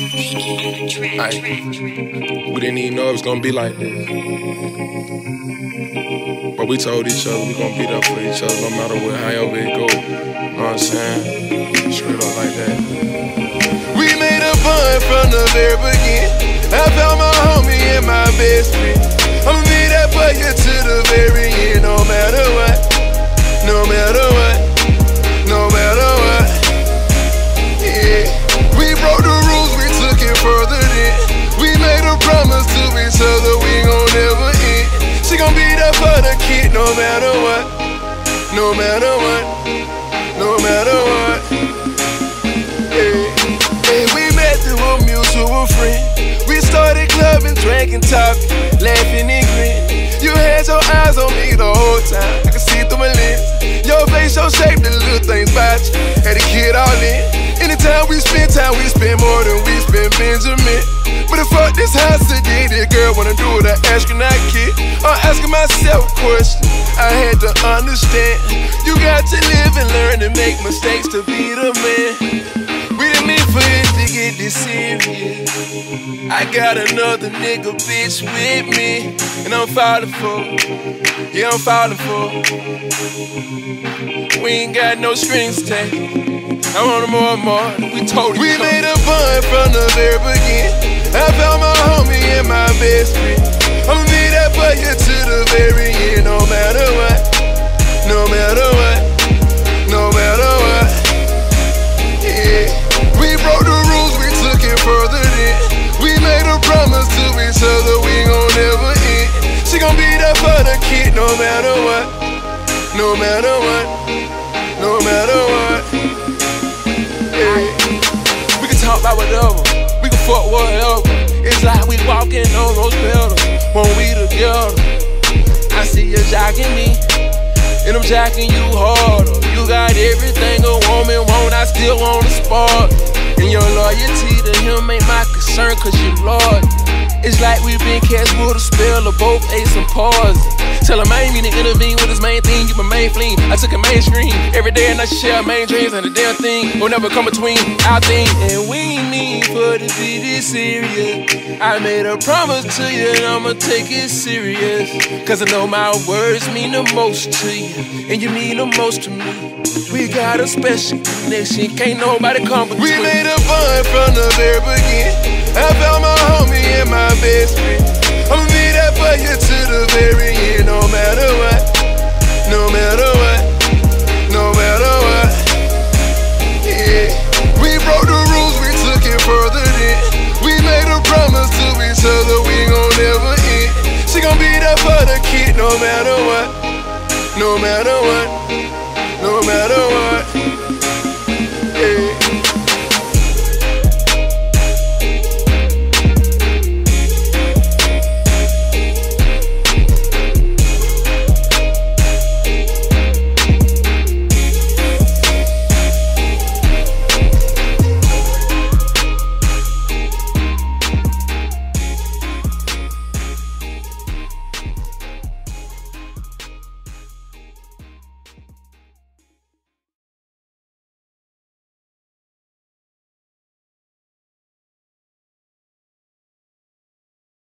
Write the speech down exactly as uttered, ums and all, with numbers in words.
Like, we didn't even know it was gonna be like this. But we told each other we gonna be there for each other no matter what, however it go. You know what I'm saying? Straight up like that. We made a bond from the very beginning. I found my homie and my best friend. I'ma be there for you to the very end, no matter what, no matter what, no matter what. Yeah, we broke the rules, we took it further than. We made a promise to each other, we gon' never end. She gon' be there for the kid, no matter what, no matter what, no matter what. Yeah, yeah, we met through a mutual friend. We started clubbing, drinking, talking, laughing and grinning. You had your eyes on me the whole time, I could see through my lens. Your face, your shape, the little things about you, had a kid all in. Anytime we spend time, we spend more than we spend Benjamin. But if fuck this house today, this girl wanna do it, an astronaut kid. I'm asking myself questions, I had to understand. You got to live and learn and make mistakes to be the man. We didn't mean for it to get this serious. I got another nigga bitch with me, and I'm falling for it. Yeah, I'm falling for it. We ain't got no strings attached. I want more and more. We told We made a bond from the very beginning. I found my homie and my best friend. I'ma be there for you to the very end, no matter what, no matter what, no matter what. Yeah, we broke the rules, we took it further than. We made a promise to each other, we gon' never end. She gon' be there for the kid, no matter what, no matter what, no matter what. Yeah. We can talk about whatever, we can fuck whatever. It's like we walking on those pedals when we together. I see you jocking me, and I'm jocking you harder. You got everything a woman want, I still want to spark. And your loyalty to him ain't my concern, cause you Lord. It's like we been cast with a spell of both ace and pause. Tell him I ain't mean to intervene with his main thing, you my main fling. I took it mainstream, every day and I share main dreams, and the damn thing will never come between our thing. And we ain't mean for it to be this serious. I made a promise to you and I'ma take it serious. Cause I know my words mean the most to you, and you mean the most to me. We got a special connection, can't nobody come between. We made a bond from the very beginning. I found my homie and my best friend. I'ma be there for you to the very end, no matter what, no matter what, no matter what. Yeah, we broke the rules, we took it further than. We made a promise to each other, we gon' never end. She gon' be there for the kid, no matter what, no matter what, no matter what.